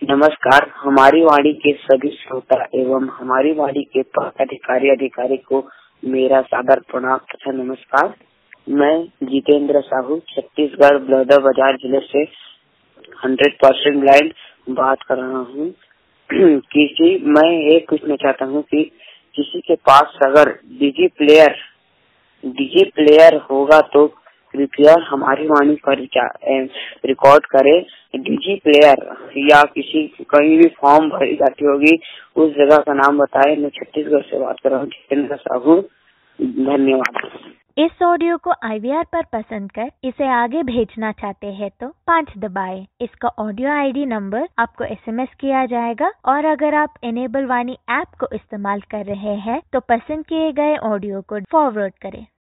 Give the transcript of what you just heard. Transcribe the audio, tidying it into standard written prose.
नमस्कार। हमारी वाणी के सभी श्रोता एवं हमारी वाणी के अधिकारी को मेरा सादर प्रणाम तथा नमस्कार। मैं जितेंद्र साहू छत्तीसगढ़ बलौदाबाजार जिले से 100% ब्लाइंड बात कर रहा हूँ। मैं ये पूछना चाहता हूँ कि किसी के पास अगर डीजी प्लेयर होगा तो कृपया हमारी वाणी पर रिकॉर्ड करे। डीजी प्लेयर या कहीं भी फॉर्म भरी जाती होगी उस जगह का नाम बताए। मैं छत्तीसगढ़ से बात कर रहा हूँ, जितेंद्र साहू। धन्यवाद। इस ऑडियो को IVR पर पसंद कर इसे आगे भेजना चाहते हैं तो 5 दबाएं। इसका ऑडियो ID नंबर आपको SMS किया जाएगा और अगर आप एनेबल वाणी ऐप को इस्तेमाल कर रहे हैं तो पसंद किए गए ऑडियो को फॉरवर्ड करें।